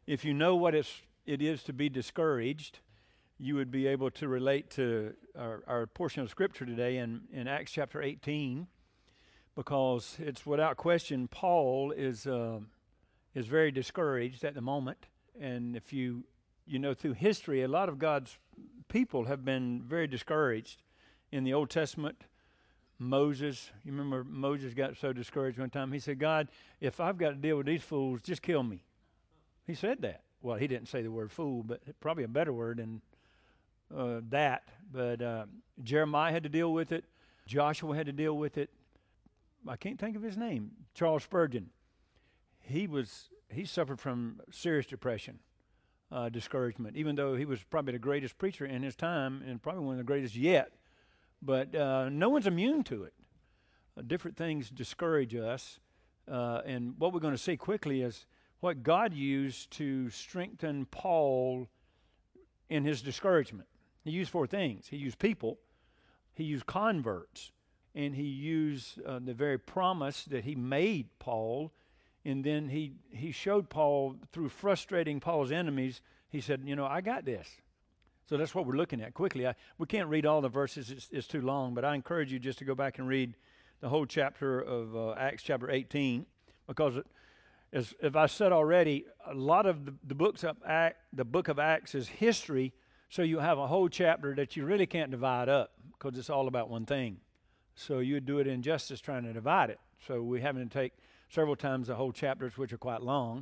If you know what it is to be discouraged, you would be able to relate to our portion of Scripture today in Acts chapter 18, because it's without question Paul is very discouraged at the moment. And if you know through history, a lot of God's people have been very discouraged. In the Old Testament, Moses, you remember Moses got so discouraged one time, he said, God, if I've got to deal with these fools, just kill me. He said that. Well, he didn't say the word fool, but probably a better word than that. But Jeremiah had to deal with it. Joshua had to deal with it. I can't think of his name. Charles Spurgeon. He suffered from serious depression, discouragement, even though he was probably the greatest preacher in his time and probably one of the greatest yet. But no one's immune to it. Different things discourage us. And what we're going to see quickly is what God used to strengthen Paul in his discouragement. He used 4 things. He used people, he used converts, and he used the very promise that he made Paul. And then he showed Paul, through frustrating Paul's enemies, he said, I got this. So that's what we're looking at quickly. We can't read all the verses, it's too long, but I encourage you just to go back and read the whole chapter of Acts chapter 18, because as I said already, a lot of the book of Acts is history, so you have a whole chapter that you really can't divide up because it's all about one thing. So you'd do it injustice trying to divide it. So we're having to take several times the whole chapters, which are quite long.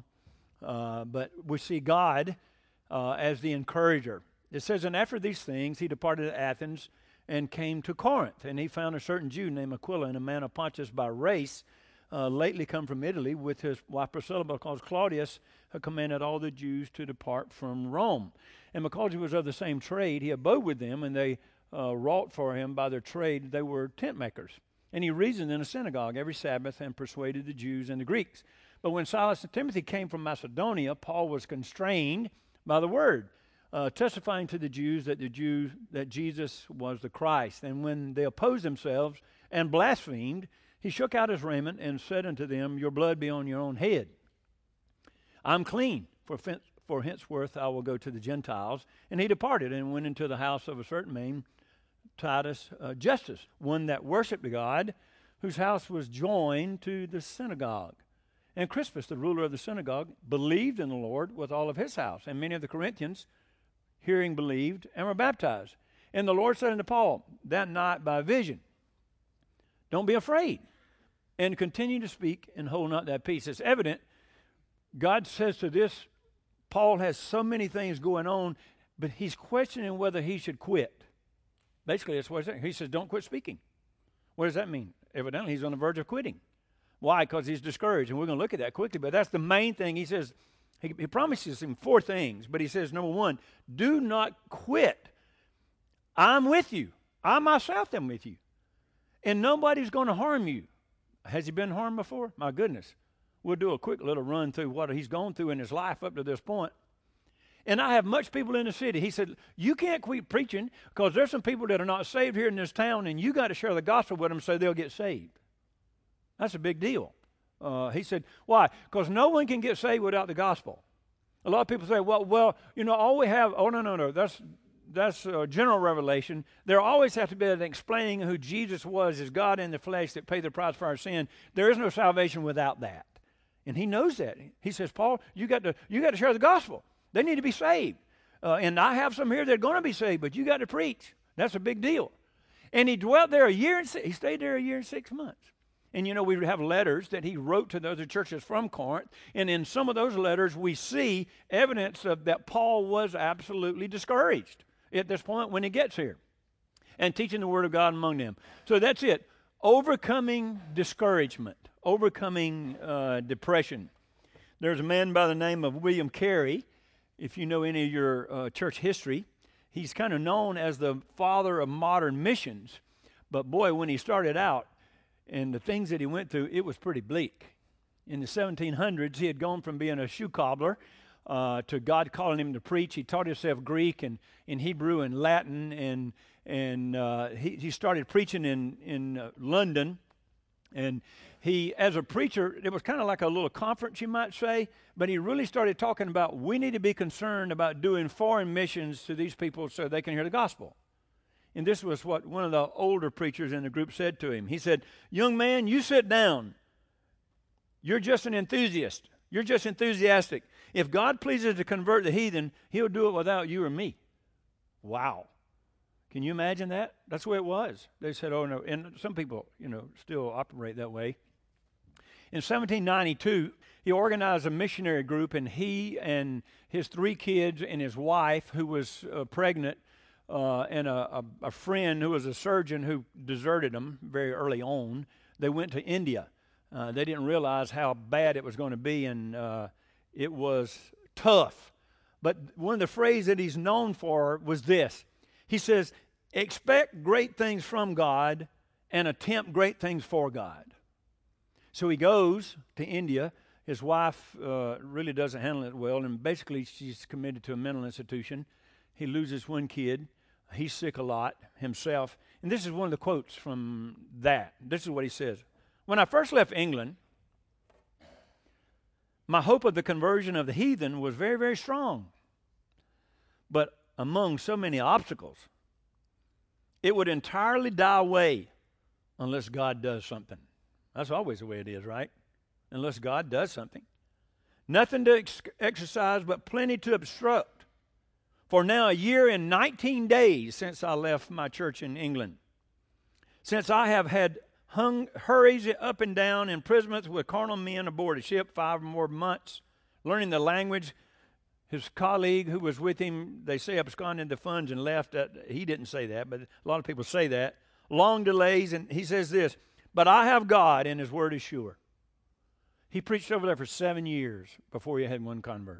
But we see God as the encourager. It says, and after these things, he departed to Athens and came to Corinth. And he found a certain Jew named Aquila, and a man of Pontus by race, lately come from Italy, with his wife Priscilla, because Claudius had commanded all the Jews to depart from Rome. And because he was of the same trade, he abode with them, and they wrought for him by their trade. They were tent makers. And he reasoned in a synagogue every Sabbath and persuaded the Jews and the Greeks. But when Silas and Timothy came from Macedonia, Paul was constrained by the word, testifying to the Jews that Jesus was the Christ. And when they opposed themselves and blasphemed, he shook out his raiment and said unto them, your blood be on your own head. I'm clean, for henceforth I will go to the Gentiles. And he departed and went into the house of a certain man, Titus Justus, one that worshipped God, whose house was joined to the synagogue. And Crispus, the ruler of the synagogue, believed in the Lord with all of his house. And many of the Corinthians, hearing, believed and were baptized. And the Lord said unto Paul that night by vision, don't be afraid, and continue to speak and hold not that peace. It's evident God says to this, Paul has so many things going on, but he's questioning whether he should quit. Basically, that's what he's saying. He says, don't quit speaking. What does that mean? Evidently, he's on the verge of quitting. Why? Because he's discouraged, and we're going to look at that quickly, but that's the main thing. He says, he promises him 4 things, but he says, number 1, do not quit. I'm with you. I myself am with you. And nobody's going to harm you. Has he been harmed before? My goodness. We'll do a quick little run through what he's gone through in his life up to this point. And I have much people in the city. He said, you can't quit preaching because there's some people that are not saved here in this town, and you got to share the gospel with them so they'll get saved. That's a big deal. He said, why? Because no one can get saved without the gospel. A lot of people say, well, all we have, no, that's general revelation. There always has to be an explaining who Jesus was as God in the flesh that paid the price for our sin. There is no salvation without that. And he knows that. He says, Paul, you got to share the gospel. They need to be saved. And I have some here that are going to be saved, but you got to preach. That's a big deal. And he dwelt there he stayed there a year and 6 months. And we have letters that he wrote to the other churches from Corinth. And in some of those letters, we see evidence of that Paul was absolutely discouraged at this point when he gets here and teaching the word of God among them. So that's it. Overcoming discouragement, overcoming depression. There's a man by the name of William Carey. If you know any of your church history, he's kind of known as the father of modern missions. But boy, when he started out and the things that he went through, it was pretty bleak. In the 1700s, he had gone from being a shoe cobbler to God calling him to preach. He taught himself Greek and Hebrew and Latin, and he started preaching in London. And he, as a preacher, it was kind of like a little conference, you might say, but he really started talking about we need to be concerned about doing foreign missions to these people so they can hear the gospel. And this was what one of the older preachers in the group said to him. He said, young man, you sit down. You're just an enthusiast. You're just enthusiastic. If God pleases to convert the heathen, he'll do it without you or me. Wow. Can you imagine that? That's the way it was. They said, oh, no. And some people, still operate that way. In 1792, he organized a missionary group, and he and his 3 kids and his wife, who was pregnant, and a friend who was a surgeon who deserted them very early on, they went to India. They didn't realize how bad it was going to be, and it was tough. But one of the phrases that he's known for was this. He says, expect great things from God and attempt great things for God. So he goes to India. His wife really doesn't handle it well, and basically she's committed to a mental institution. He loses 1 kid. He's sick a lot himself. And this is one of the quotes from that. This is what he says. When I first left England, my hope of the conversion of the heathen was very, very strong. But among so many obstacles, it would entirely die away unless God does something. That's always the way it is, right? Unless God does something. Nothing to exercise, but plenty to obstruct. For now, a year and 19 days since I left my church in England, since I have had hurries up and down, imprisonments with carnal men aboard a ship 5 or more months, learning the language. His colleague who was with him, they say, absconded the funds and left. He didn't say that, but a lot of people say that. Long delays, and he says this, but I have God, and his word is sure. He preached over there for 7 years before he had 1 convert.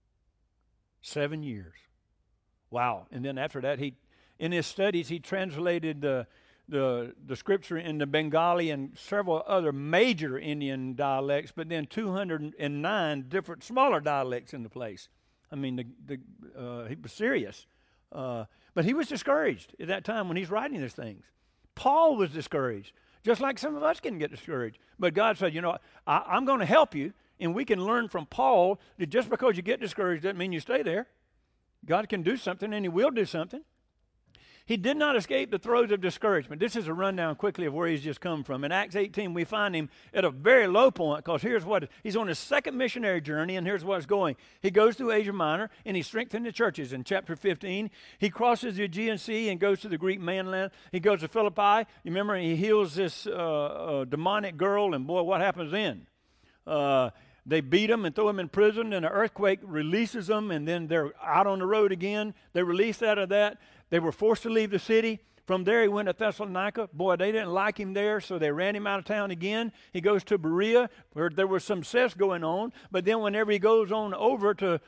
7 years. Wow. And then after that, in his studies, he translated the scripture into Bengali and several other major Indian dialects, but then 209 different smaller dialects in the place. I mean, he was serious. But he was discouraged at that time when he's writing these things. Paul was discouraged, just like some of us can get discouraged. But God said, I'm going to help you, and we can learn from Paul that just because you get discouraged doesn't mean you stay there. God can do something, and he will do something. He did not escape the throes of discouragement. This is a rundown quickly of where he's just come from. In Acts 18, we find him at a very low point, because here's what, he's on his 2nd missionary journey, and here's what's going. He goes through Asia Minor, and he strengthened the churches. In chapter 15, he crosses the Aegean Sea and goes to the Greek mainland. He goes to Philippi. You remember, he heals this demonic girl, and boy, what happens then? They beat him and throw him in prison, and an earthquake releases them, and then they're out on the road again. They're released out of that. They were forced to leave the city. From there, he went to Thessalonica. Boy, they didn't like him there, so they ran him out of town again. He goes to Berea, where there was some cess going on. But then whenever he goes on over to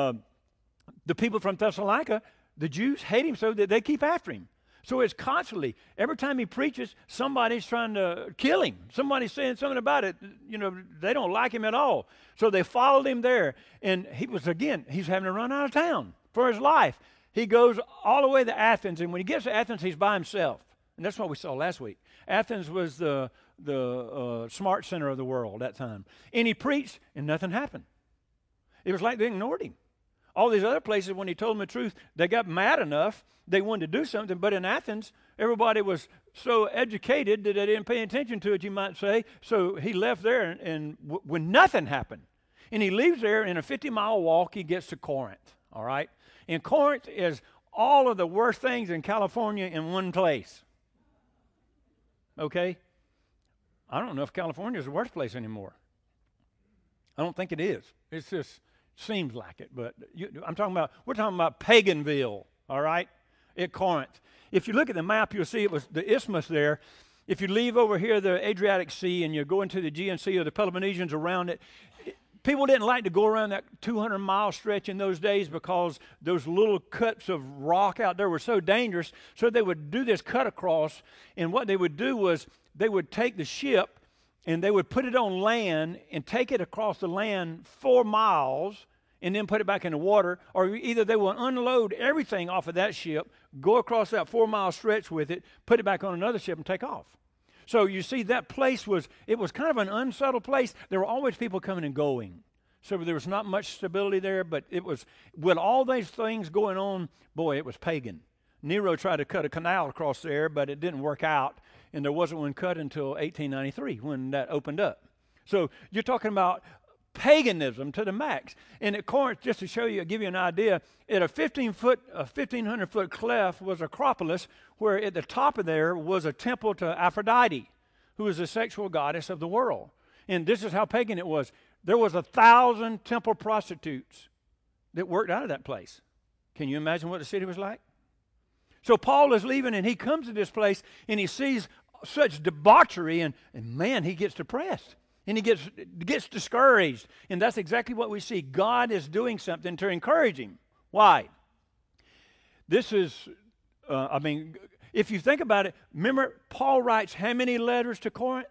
the people from Thessalonica, the Jews hate him so that they keep after him. So it's constantly, every time he preaches, somebody's trying to kill him. Somebody's saying something about it. They don't like him at all. So they followed him there. And he's having to run out of town for his life. He goes all the way to Athens. And when he gets to Athens, he's by himself. And that's what we saw last week. Athens was the smart center of the world at that time. And he preached, and nothing happened. It was like they ignored him. All these other places, when he told them the truth, they got mad enough. They wanted to do something. But in Athens, everybody was so educated that they didn't pay attention to it, you might say. So he left there, and when nothing happened. And he leaves there, in a 50-mile walk, he gets to Corinth, all right? And Corinth is all of the worst things in California in one place. Okay? I don't know if California is the worst place anymore. I don't think it is. It's just seems like it. But we're talking about Paganville, all right, at Corinth. If you look at the map, you'll see it was the isthmus there. If you leave over here the Adriatic Sea and you go into the Aegean Sea or the Peloponnesians around it, people didn't like to go around that 200-mile stretch in those days because those little cuts of rock out there were so dangerous. So they would do this cut across, and what they would do was they would take the ship and they would put it on land and take it across the land 4 miles and then put it back in the water, or either they will unload everything off of that ship, go across that 4-mile stretch with it, put it back on another ship and take off. So you see, that place was kind of an unsettled place. There were always people coming and going. So there was not much stability there, but it was, with all these things going on, boy, it was pagan. Nero tried to cut a canal across there, but it didn't work out, and there wasn't one cut until 1893 when that opened up. So you're talking about paganism to the max. And at Corinth, just to show you, give you an idea, at a 1,500-foot cleft was Acropolis, where at the top of there was a temple to Aphrodite, who was the sexual goddess of the world. And this is how pagan it was. There was 1,000 temple prostitutes that worked out of that place. Can you imagine what the city was like? So Paul is leaving, and he comes to this place, and he sees such debauchery, and man, he gets depressed. And he gets discouraged. And that's exactly what we see. God is doing something to encourage him. Why? This is, if you think about it, remember Paul writes how many letters to Corinth?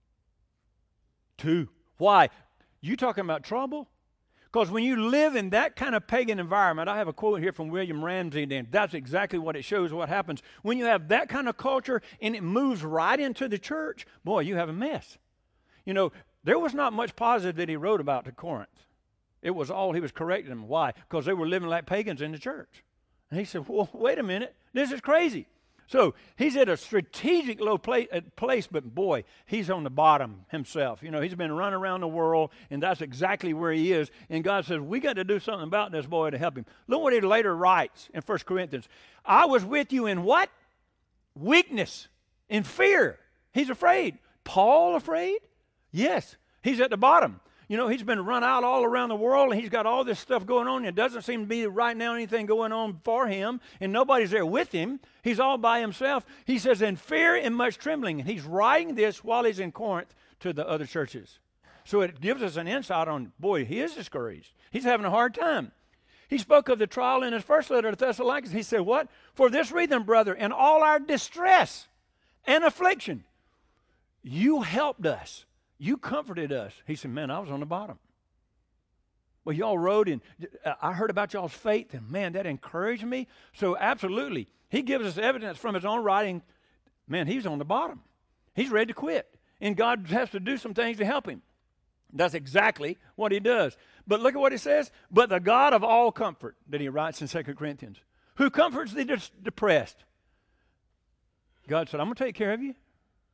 2. Why? You talking about trouble? Because when you live in that kind of pagan environment, I have a quote here from William Ramsey, and that's exactly what it shows what happens. When you have that kind of culture and it moves right into the church, boy, you have a mess. You know, there was not much positive that he wrote about to Corinth. It was all he was correcting them. Why? Because they were living like pagans in the church. And he said, well, wait a minute. This is crazy. So he's at a strategic low place, but boy, he's on the bottom himself. You know, he's been running around the world, and that's exactly where he is. And God says, we got to do something about this boy to help him. Look what he later writes in 1 Corinthians. I was with you in what? Weakness, in fear. He's afraid. Paul afraid? Yes, he's at the bottom. You know, he's been run out all around the world, and he's got all this stuff going on. It doesn't seem to be right now anything going on for him, and nobody's there with him. He's all by himself. He says, in fear and much trembling. And he's writing this while he's in Corinth to the other churches. So it gives us an insight on, boy, he is discouraged. He's having a hard time. He spoke of the trial in his first letter to Thessalonians. He said, what? For this reason, brother, in all our distress and affliction, you helped us. You comforted us. He said, man, I was on the bottom. Well, y'all wrote, and I heard about y'all's faith, and man, that encouraged me. So absolutely, he gives us evidence from his own writing. Man, he's on the bottom. He's ready to quit. And God has to do some things to help him. That's exactly what he does. But look at what he says. But the God of all comfort, that he writes in 2 Corinthians, who comforts the depressed. God said, I'm going to take care of you.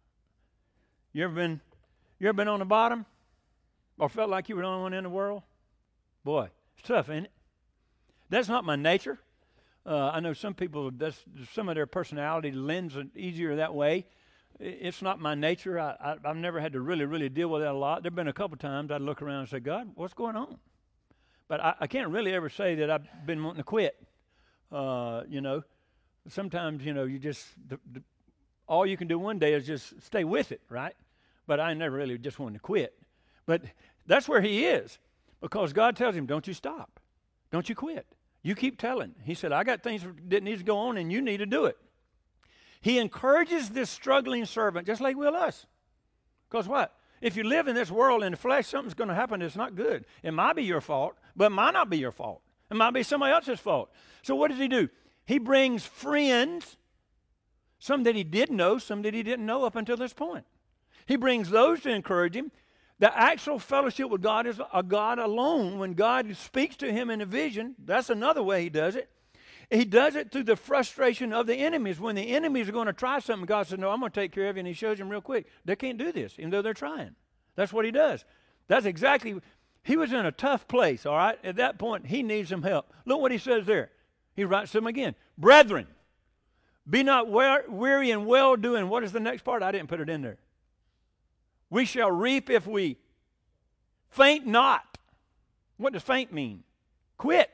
You ever been on the bottom? Or felt like you were the only one in the world? Boy, it's tough, ain't it? That's not my nature. I know some people, some of their personality lends it easier that way. It's not my nature. I've never had to really deal with that a lot. There have been a couple times I'd look around and say, God, what's going on? But I can't really ever say that I've been wanting to quit. You know, sometimes, you know, you just, all you can do one day is just stay with it, right? But I never really just wanted to quit. But that's where he is, because God tells him, don't you stop. Don't you quit. You keep telling. He said, I got things that need to go on, and you need to do it. He encourages this struggling servant, just like will us. Because what? If you live in this world in the flesh, something's going to happen that's not good. It might be your fault, but it might not be your fault. It might be somebody else's fault. So what does he do? He brings friends, some that he did know, some that he didn't know up until this point. He brings those to encourage him. The actual fellowship with God is a God alone. When God speaks to him in a vision, that's another way he does it. He does it through the frustration of the enemies. When the enemies are going to try something, God says, no, I'm going to take care of you. And he shows them real quick. They can't do this, even though they're trying. That's what he does. That's exactly, he was in a tough place, all right? At that point, he needs some help. Look what he says there. He writes to them again. Brethren, be not weary in well-doing. What is the next part? I didn't put it in there. We shall reap if we faint not. What does faint mean? Quit.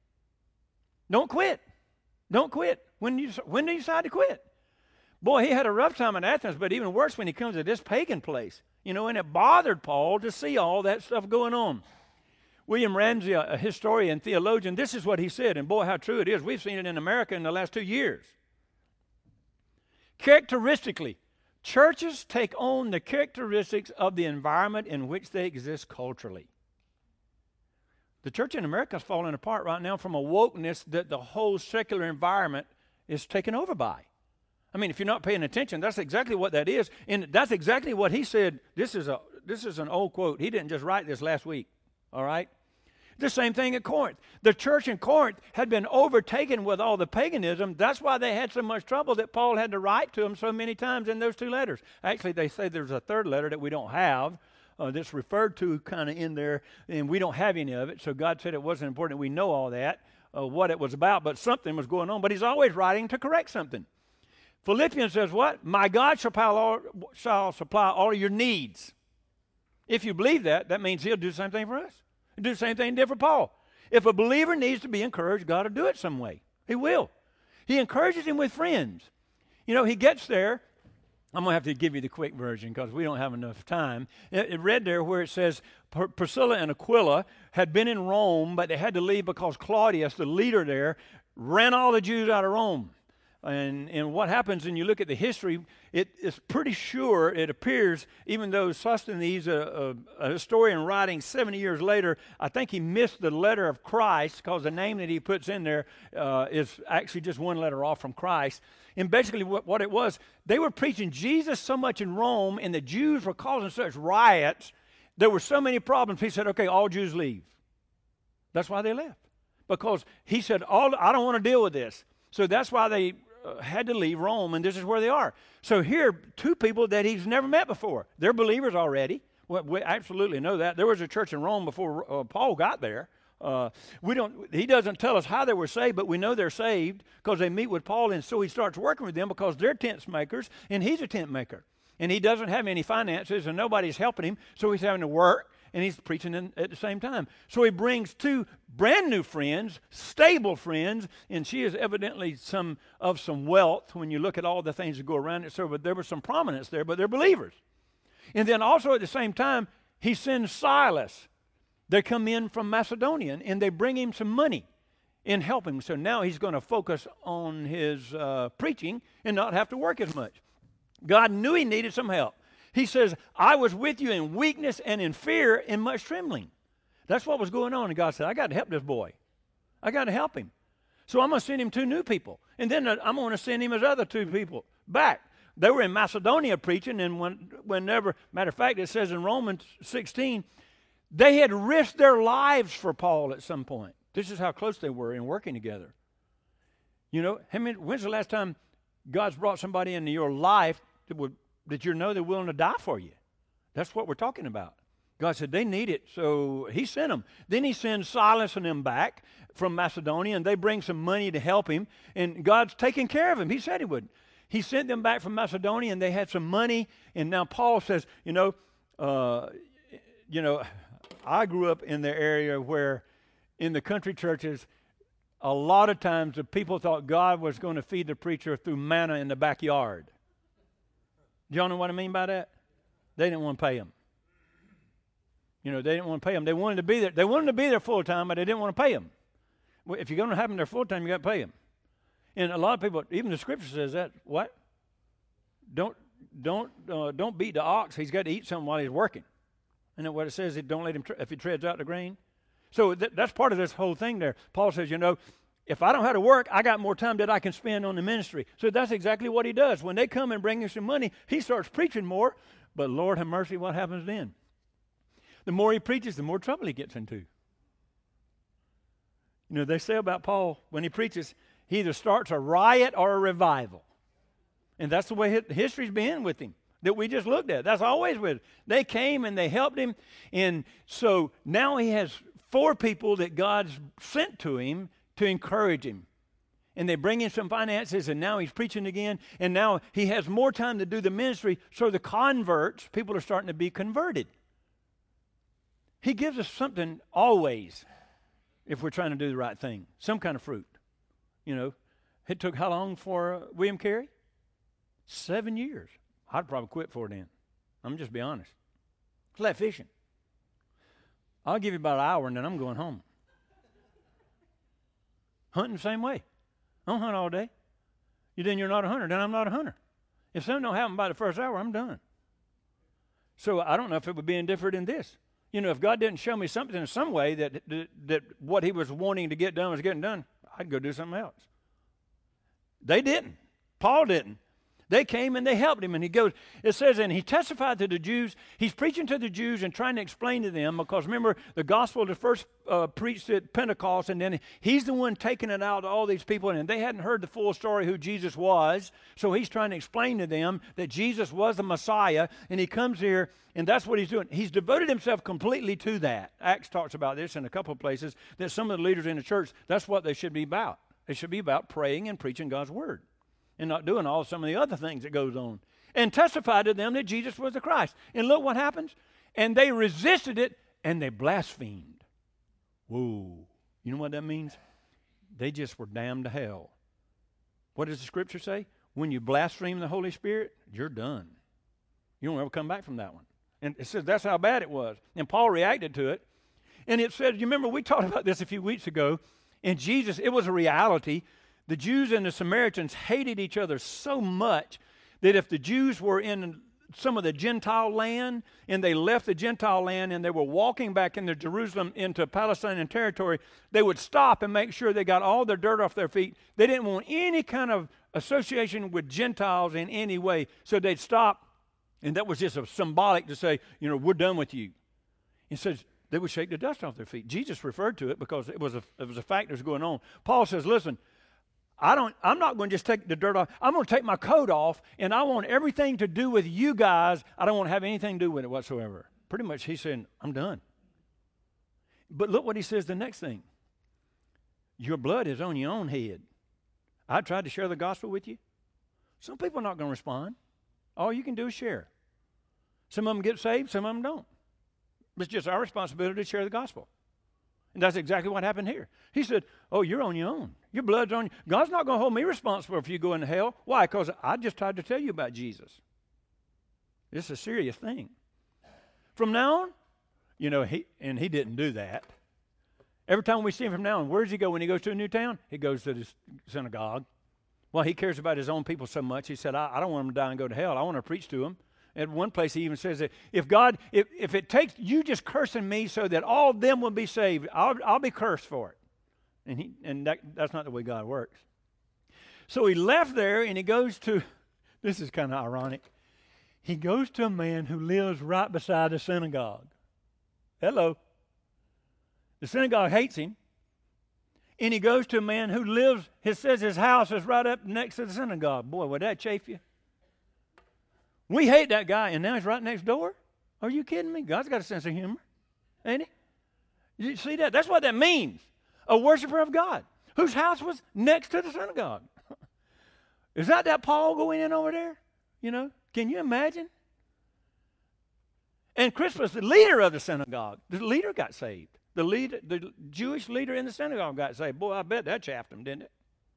Don't quit. Don't quit. When do you decide to quit? Boy, he had a rough time in Athens, but even worse when he comes to this pagan place. You know, and it bothered Paul to see all that stuff going on. William Ramsey, a historian, theologian, this is what he said, and boy, how true it is. We've seen it in America in the last 2 years. Characteristically, churches take on the characteristics of the environment in which they exist culturally. The church in America is falling apart right now from a wokeness that the whole secular environment is taken over by. I mean, if you're not paying attention, that's exactly what that is. And that's exactly what he said. This is an old quote. He didn't just write this last week, all right? The same thing at Corinth. The church in Corinth had been overtaken with all the paganism. That's why they had so much trouble that Paul had to write to them so many times in those 2 letters. Actually, they say there's a 3rd letter that we don't have that's referred to kind of in there, and we don't have any of it. So God said it wasn't important. We know all that, what it was about, but something was going on. But he's always writing to correct something. Philippians says what? My God shall supply all your needs. If you believe that, that means he'll do the same thing for us. He'll do the same thing he did for Paul. If a believer needs to be encouraged, God will do it some way. He will. He encourages him with friends. You know, he gets there. I'm going to have to give you the quick version because we don't have enough time. It read there where it says Priscilla and Aquila had been in Rome, but they had to leave because Claudius, the leader there, ran all the Jews out of Rome. And what happens, and you look at the history, it's pretty sure, it appears, even though Sosthenes, a historian writing 70 years later, I think he missed the letter of Christ because the name that he puts in there is actually just one letter off from Christ. And basically what it was, they were preaching Jesus so much in Rome, and the Jews were causing such riots. There were so many problems. He said, okay, all Jews leave. That's why they left. Because he said, I don't want to deal with this. So that's why they had to leave Rome, and this is where they are. So here, 2 people that he's never met before. They're believers already. Well, we absolutely know that. There was a church in Rome before Paul got there. He doesn't tell us how they were saved, but we know they're saved because they meet with Paul, and so he starts working with them because they're tent makers, and he's a tent maker. And he doesn't have any finances, and nobody's helping him, so he's having to work, and he's preaching at the same time. So he brings 2 brand new friends, stable friends, and she is evidently some wealth when you look at all the things that go around it. So but there was some prominence there, but they're believers. And then also at the same time, he sends Silas. They come in from Macedonia, and they bring him some money and help him. So now he's going to focus on his preaching and not have to work as much. God knew he needed some help. He says, I was with you in weakness and in fear and much trembling. That's what was going on. And God said, I got to help this boy. I got to help him. So I'm going to send him 2 new people. And then I'm going to send him his other 2 people back. They were in Macedonia preaching, and whenever, matter of fact, it says in Romans 16, they had risked their lives for Paul at some point. This is how close they were in working together. You know, when's the last time God's brought somebody into your life that you know they're willing to die for you? That's what we're talking about. God said they need it, so he sent them. Then he sends Silas and them back from Macedonia, and they bring some money to help him, and God's taking care of him. He said he would. He sent them back from Macedonia, and they had some money, and now Paul says, I grew up in the area where in the country churches, a lot of times the people thought God was going to feed the preacher through manna in the backyard. Do y'all know what I mean by that? They didn't want to pay him. They didn't want to pay them. They wanted to be there. They wanted to be there full time, but they didn't want to pay them. Well, if you're going to have them there full time, you got to pay them. And a lot of people, even the scripture says that. What? Don't beat the ox. He's got to eat something while he's working. Isn't that what it says? Don't let him if he treads out the grain. So that's part of this whole thing there. Paul says, if I don't have to work, I got more time that I can spend on the ministry. So that's exactly what he does. When they come and bring him some money, he starts preaching more. But Lord have mercy, what happens then? The more he preaches, the more trouble he gets into. They say about Paul, when he preaches, he either starts a riot or a revival. And that's the way history's been with him that we just looked at. That's always with him. They came and they helped him. And so now he has 4 people that God's sent to him to encourage him. And they bring in some finances, and now he's preaching again. And now he has more time to do the ministry, so the converts, people are starting to be converted. He gives us something always if we're trying to do the right thing, some kind of fruit. It took how long for William Carey? 7 years. I'd probably quit for it then. I'm just be honest. It's like fishing. I'll give you about an hour, and then I'm going home. Hunting the same way. I don't hunt all day. Then you're not a hunter. Then I'm not a hunter. If something don't happen by the first hour, I'm done. So I don't know if it would be any different in this. If God didn't show me something in some way that what he was wanting to get done was getting done, I'd go do something else. They didn't. Paul didn't. They came and they helped him. And it says, and he testified to the Jews. He's preaching to the Jews and trying to explain to them, because remember, the gospel was first preached at Pentecost, and then he's the one taking it out to all these people, and they hadn't heard the full story who Jesus was. So he's trying to explain to them that Jesus was the Messiah, and he comes here, and that's what he's doing. He's devoted himself completely to that. Acts talks about this in a couple of places, that some of the leaders in the church, that's what they should be about. They should be about praying and preaching God's word, and not doing some of the other things that goes on. And testified to them that Jesus was the Christ. And look what happens. And they resisted it, and they blasphemed. Whoa. You know what that means? They just were damned to hell. What does the Scripture say? When you blaspheme the Holy Spirit, you're done. You don't ever come back from that one. And it says that's how bad it was. And Paul reacted to it. And it said, you remember we talked about this a few weeks ago. And Jesus, it was a reality. The Jews and the Samaritans hated each other so much that if the Jews were in some of the Gentile land and they left the Gentile land and they were walking back into Jerusalem, into Palestinian territory, they would stop and make sure they got all their dirt off their feet. They didn't want any kind of association with Gentiles in any way. So they'd stop, and that was just a symbolic to say, we're done with you. He says they would shake the dust off their feet. Jesus referred to it because it was a fact that was going on. Paul says, listen, I'm not going to just take the dirt off. I'm going to take my coat off, and I want everything to do with you guys. I don't want to have anything to do with it whatsoever. Pretty much he's saying, I'm done. But look what he says the next thing. Your blood is on your own head. I tried to share the gospel with you. Some people are not going to respond. All you can do is share. Some of them get saved, some of them don't. It's just our responsibility to share the gospel. And that's exactly what happened here. He said, you're on your own. Your blood's on you. God's not going to hold me responsible if you go into hell. Why? Because I just tried to tell you about Jesus. This is a serious thing. From now on, he didn't do that. Every time we see him from now on, where does he go when he goes to a new town? He goes to the synagogue. Well, he cares about his own people so much. He said, I don't want them to die and go to hell. I want to preach to them. At one place he even says that if it takes you just cursing me so that all of them will be saved, I'll be cursed for it. And that's not the way God works. So he left there and he goes to, this is kind of ironic, he goes to a man who lives right beside the synagogue. Hello. The synagogue hates him. And he goes to a man who lives, it says his house is right up next to the synagogue. Boy, would that chafe you? We hate that guy, and now he's right next door? Are you kidding me? God's got a sense of humor, ain't he? You see that? That's what that means. A worshiper of God, whose house was next to the synagogue. Is that Paul going in over there? Can you imagine? And Crispus, the leader of the synagogue, the leader got saved. The Jewish leader in the synagogue got saved. Boy, I bet that chaffed him, didn't it?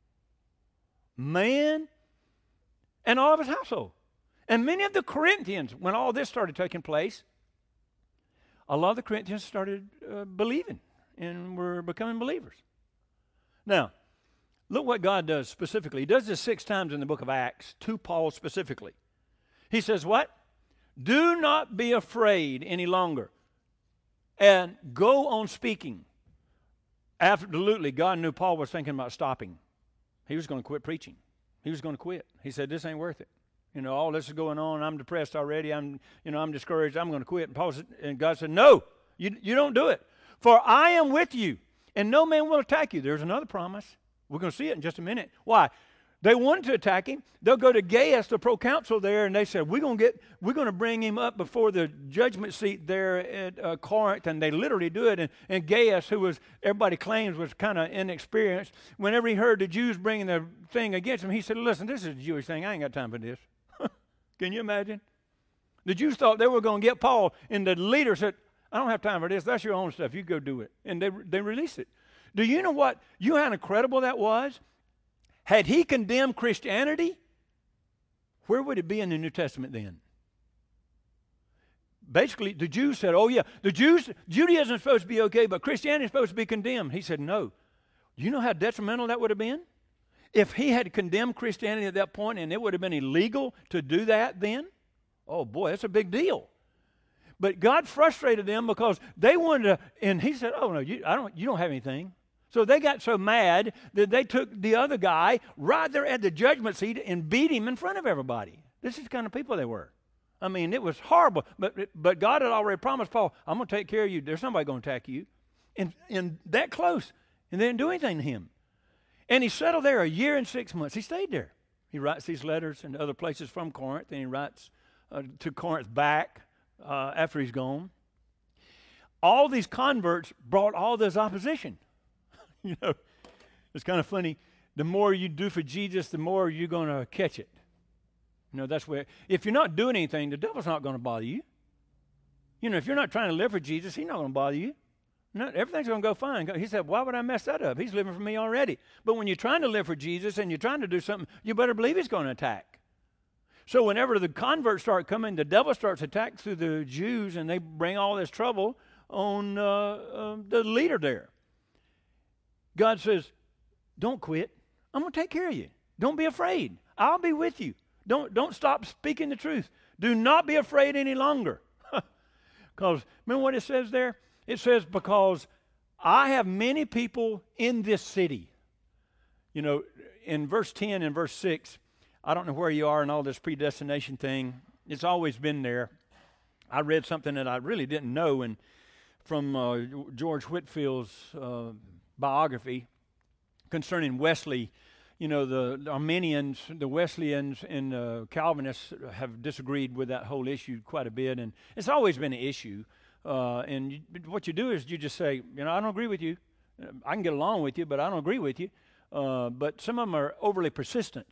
Man, and all of his household. And many of the Corinthians, when all this started taking place, a lot of the Corinthians started believing and were becoming believers. Now, look what God does specifically. He does this 6 times in the book of Acts, to Paul specifically. He says what? Do not be afraid any longer, and go on speaking. Absolutely, God knew Paul was thinking about stopping. He was going to quit preaching. He was going to quit. He said, this ain't worth it. All this is going on. I'm depressed already. I'm discouraged. I'm going to quit. And God said, no, you don't do it. For I am with you, and no man will attack you. There's another promise. We're going to see it in just a minute. Why? They wanted to attack him. They'll go to Gaius, the proconsul there, and they said, we're going to bring him up before the judgment seat there at Corinth, and they literally do it. And Gaius, who everybody claims was kind of inexperienced, whenever he heard the Jews bringing the thing against him, he said, listen, this is a Jewish thing. I ain't got time for this. Can you imagine? The Jews thought they were going to get Paul, and the leader said, I don't have time for this. That's your own stuff. You go do it. And they released it. Do you know what? How incredible that was? Had he condemned Christianity, where would it be in the New Testament then? Basically, the Jews said, Judaism is supposed to be okay, but Christianity is supposed to be condemned. He said, no. You know how detrimental that would have been? If he had condemned Christianity at that point and it would have been illegal to do that then, oh boy, that's a big deal. But God frustrated them because they wanted to, and he said, oh no, you don't have anything. So they got so mad that they took the other guy right there at the judgment seat and beat him in front of everybody. This is the kind of people they were. I mean, it was horrible. But God had already promised Paul, I'm going to take care of you. There's somebody going to attack you. And that close. And they didn't do anything to him. And he settled there 1 year and 6 months. He stayed there. He writes these letters in other places from Corinth, and he writes to Corinth back after he's gone. All these converts brought all this opposition. You know, it's kind of funny. The more you do for Jesus, the more you're going to catch it. You know, that's where, if you're not doing anything, the devil's not going to bother you. You know, if you're not trying to live for Jesus, he's not going to bother you. No, everything's going to go fine. He said, why would I mess that up? He's living for me already. But when you're trying to live for Jesus and you're trying to do something, you better believe he's going to attack. So whenever the converts start coming, the devil starts attacking through the Jews, and they bring all this trouble on the leader there. God says, don't quit. I'm going to take care of you. Don't be afraid. I'll be with you. Don't stop speaking the truth. Do not be afraid any longer. Because remember what it says there? It says, because I have many people in this city. You know, in verse 10 and verse 6, I don't know where you are in all this predestination thing. It's always been there. I read something that I really didn't know, and from George Whitfield's biography concerning Wesley. You know, the Arminians, the Wesleyans, and Calvinists have disagreed with that whole issue quite a bit, and it's always been an issue. What you do is you just say, you know, I don't agree with you. I can get along with you, but I don't agree with you. But some of them are overly persistent.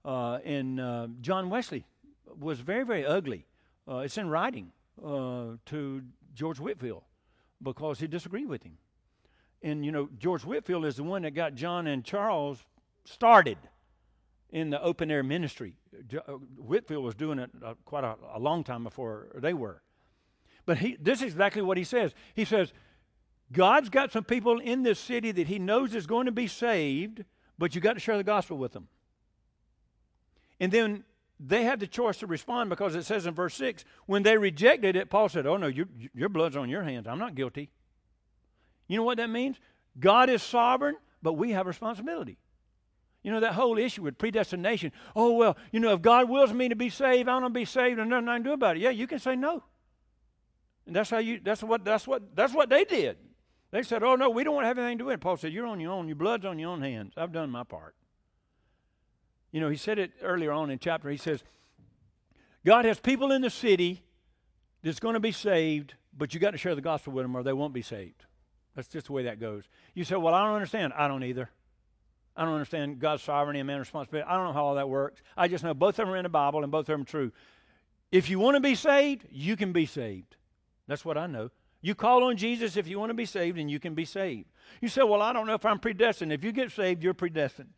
And John Wesley was very, very ugly. It's in writing to George Whitfield because he disagreed with him. And, you know, George Whitfield is the one that got John and Charles started in the open-air ministry. Whitfield was doing it quite a long time before they were. But this is exactly what he says. He says, God's got some people in this city that he knows is going to be saved, but you got to share the gospel with them. And then they had the choice to respond, because it says in verse 6, when they rejected it, Paul said, oh no, your blood's on your hands. I'm not guilty. You know what that means? God is sovereign, but we have responsibility. You know, that whole issue with predestination. Oh, well, you know, if God wills me to be saved, I'm going to be saved, and nothing I can do about it. Yeah, you can say no. And that's what they did. They said, oh, no, we don't want to have anything to do with it. Paul said, you're on your own. Your blood's on your own hands. I've done my part. You know, he said it earlier on in chapter. He says, God has people in the city that's going to be saved, but you got to share the gospel with them or they won't be saved. That's just the way that goes. You say, well, I don't understand. I don't either. I don't understand God's sovereignty and man's responsibility. I don't know how all that works. I just know both of them are in the Bible and both of them are true. If you want to be saved, you can be saved. That's what I know. You call on Jesus if you want to be saved, and you can be saved. You say, well, I don't know if I'm predestined. If you get saved, you're predestined.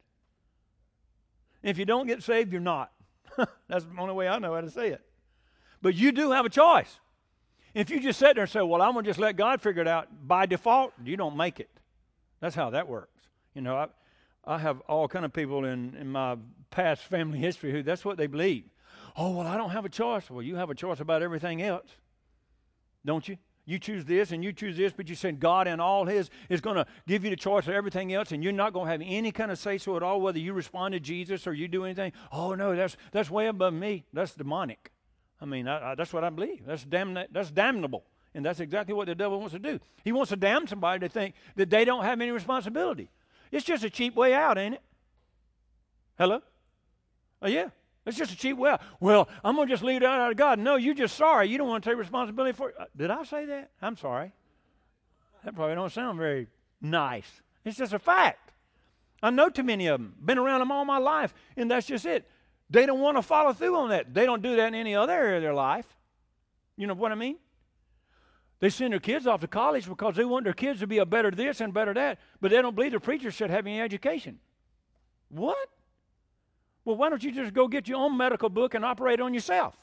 If you don't get saved, you're not. That's the only way I know how to say it. But you do have a choice. If you just sit there and say, well, I'm going to just let God figure it out, by default, you don't make it. That's how that works. You know, I have all kind of people in my past family history who that's what they believe. Oh, well, I don't have a choice. Well, you have a choice about everything else, don't you? You choose this and you choose this, but you said God and all his is going to give you the choice of everything else, and you're not going to have any kind of say-so at all whether you respond to Jesus or you do anything. Oh, no, that's way above me. That's demonic. I mean, that's what I believe. That's damnable. And that's exactly what the devil wants to do. He wants to damn somebody to think that they don't have any responsibility. It's just a cheap way out, ain't it? Hello? Oh, yeah. It's just a cheap way out. Well, I'm going to just leave that out of God. No, you're just sorry. You don't want to take responsibility for it. Did I say that? I'm sorry. That probably don't sound very nice. It's just a fact. I know too many of them. Been around them all my life, and that's just it. They don't want to follow through on that. They don't do that in any other area of their life. You know what I mean? They send their kids off to college because they want their kids to be a better this and better that, but they don't believe the preacher should have any education. What? Well, why don't you just go get your own medical book and operate on yourself?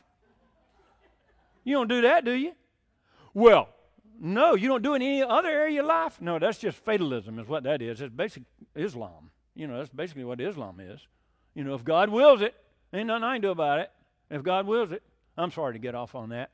You don't do that, do you? Well, no, you don't do it in any other area of your life? No, that's just fatalism is what that is. It's basic Islam. You know, that's basically what Islam is. You know, if God wills it, ain't nothing I can do about it. If God wills it, I'm sorry to get off on that.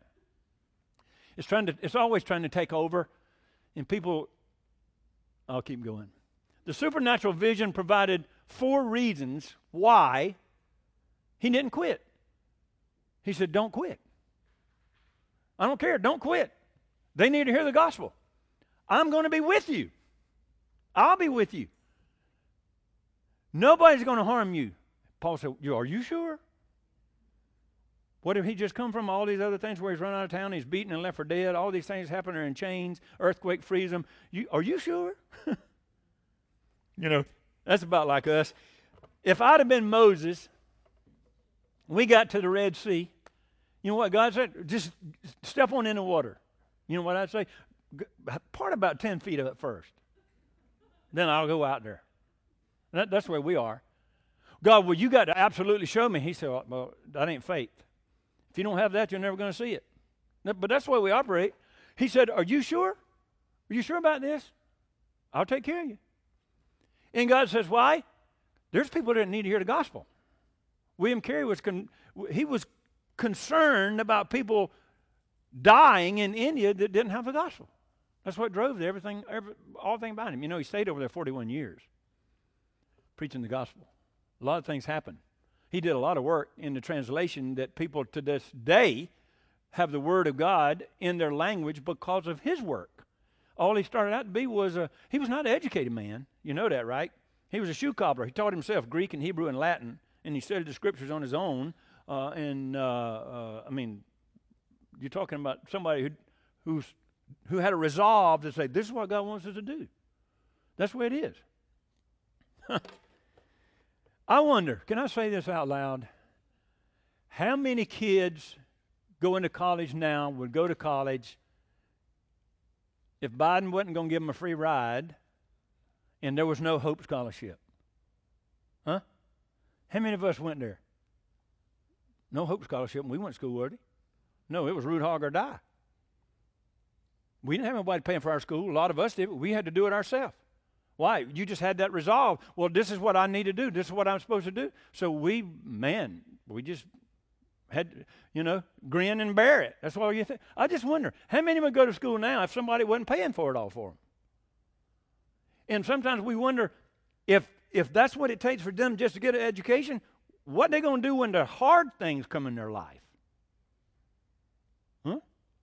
It's always trying to take over, and people, I'll keep going. The supernatural vision provided 4 reasons why he didn't quit. He said, don't quit. I don't care. Don't quit. They need to hear the gospel. I'm going to be with you. I'll be with you. Nobody's going to harm you. Paul said, are you sure? What if he just come from all these other things where he's run out of town, he's beaten and left for dead, all these things happen, they're in chains, earthquake frees him. Are you sure? That's about like us. If I'd have been Moses, we got to the Red Sea, you know what God said? Just step on in the water. You know what I'd say? Part about 10 feet of it first. Then I'll go out there. That's the way we are. God, well, you got to absolutely show me. He said, well, that ain't faith. If you don't have that, you're never going to see it. But that's the way we operate. He said, are you sure? Are you sure about this? I'll take care of you. And God says, why? There's people that need to hear the gospel. William Carey was concerned about people dying in India that didn't have the gospel. That's what drove all thing about him. He stayed over there 41 years preaching the gospel. A lot of things happened. He did a lot of work in the translation that people to this day have the word of God in their language because of his work. All he started out to be was he was not an educated man. You know that, right? He was a shoe cobbler. He taught himself Greek and Hebrew and Latin, and he studied the scriptures on his own. You're talking about somebody who had a resolve to say, this is what God wants us to do. That's the way it is. I wonder, can I say this out loud? How many kids going to college now would go to college if Biden wasn't going to give them a free ride and there was no Hope Scholarship? Huh? How many of us went there? No Hope Scholarship, and we went to school worthy. No, it was root hog or die. We didn't have anybody paying for our school. A lot of us did, but we had to do it ourselves. Why? You just had that resolve. Well, this is what I need to do. This is what I'm supposed to do. So we just had, grin and bear it. That's all you think. I just wonder, how many would go to school now if somebody wasn't paying for it all for them? And sometimes we wonder if that's what it takes for them just to get an education, what they're going to do when the hard things come in their life. Huh?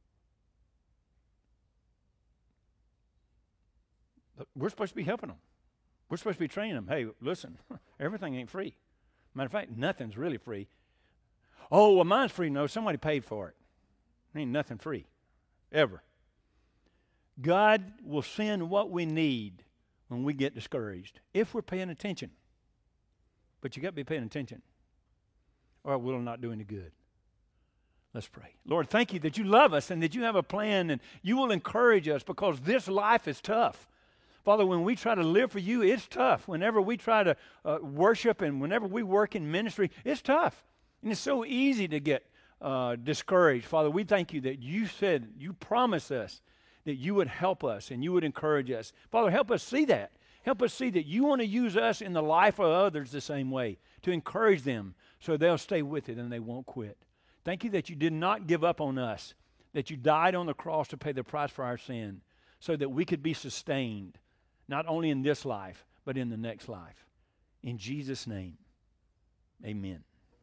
We're supposed to be helping them. We're supposed to be training them. Hey, listen, everything ain't free. Matter of fact, nothing's really free. Oh, well, mine's free. No, somebody paid for it. Ain't nothing free, ever. God will send what we need when we get discouraged, if we're paying attention. But you got to be paying attention, or it will not do any good. Let's pray. Lord, thank you that you love us and that you have a plan and you will encourage us because this life is tough. Father, when we try to live for you, it's tough. Whenever we try to worship and whenever we work in ministry, it's tough. And it's so easy to get discouraged. Father, we thank you that you promised us that you would help us and you would encourage us. Father, help us see that. Help us see that you want to use us in the life of others the same way, to encourage them so they'll stay with it and they won't quit. Thank you that you did not give up on us, that you died on the cross to pay the price for our sin so that we could be sustained, not only in this life, but in the next life. In Jesus' name, amen.